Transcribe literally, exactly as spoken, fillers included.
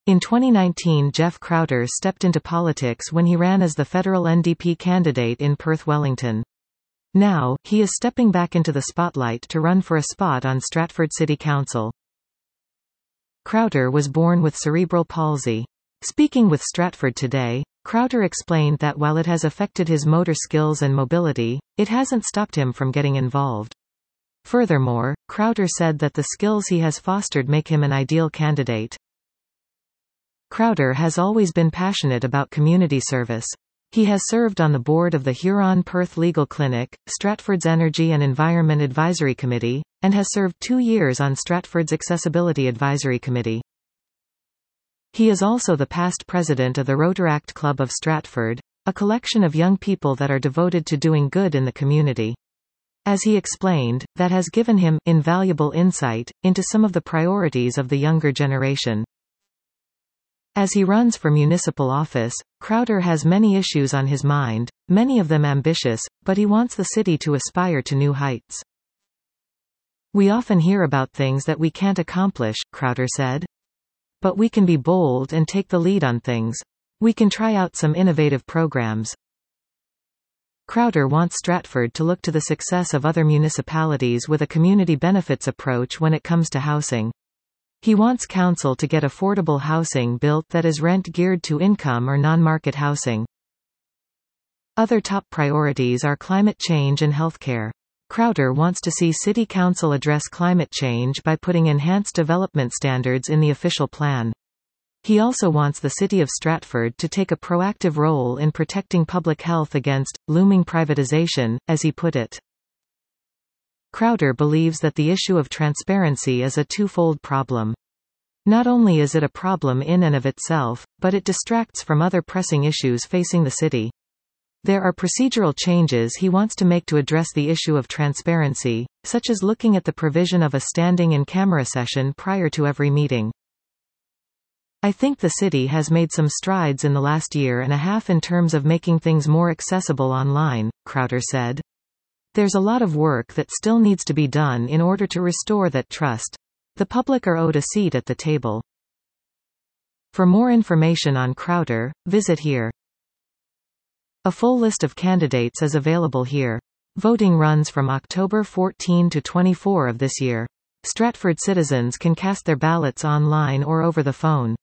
In twenty nineteen, Jeff Crowder stepped into politics when he ran as the federal N D P candidate in Perth Wellington. Now, he is stepping back into the spotlight to run for a spot on Stratford City Council. Crowder was born with cerebral palsy. Speaking with Stratford Today, Crowder explained that while it has affected his motor skills and mobility, it hasn't stopped him from getting involved. Furthermore, Crowder said that the skills he has fostered make him an ideal candidate. Crowder has always been passionate about community service. He has served on the board of the Huron-Perth Legal Clinic, Stratford's Energy and Environment Advisory Committee, and has served two years on Stratford's Accessibility Advisory Committee. He is also the past president of the Rotaract Club of Stratford, a collection of young people that are devoted to doing good in the community. As he explained, that has given him invaluable insight into some of the priorities of the younger generation. As he runs for municipal office, Crowder has many issues on his mind, many of them ambitious, but he wants the city to aspire to new heights. "We often hear about things that we can't accomplish," Crowder said. "But we can be bold and take the lead on things. We can try out some innovative programs." Crowder wants Stratford to look to the success of other municipalities with a community benefits approach when it comes to housing. He wants council to get affordable housing built that is rent-geared to income or non-market housing. Other top priorities are climate change and healthcare. Crowder wants to see City Council address climate change by putting enhanced development standards in the official plan. He also wants the City of Stratford to take a proactive role in protecting public health against looming privatization, as he put it. Crowder believes that the issue of transparency is a twofold problem. Not only is it a problem in and of itself, but it distracts from other pressing issues facing the city. There are procedural changes he wants to make to address the issue of transparency, such as looking at the provision of a standing and camera session prior to every meeting. "I think the city has made some strides in the last year and a half in terms of making things more accessible online," Crowder said. "There's a lot of work that still needs to be done in order to restore that trust. The public are owed a seat at the table." For more information on Crowder, visit here. A full list of candidates is available here. Voting runs from October fourteenth to twenty-fourth of this year. Stratford citizens can cast their ballots online or over the phone.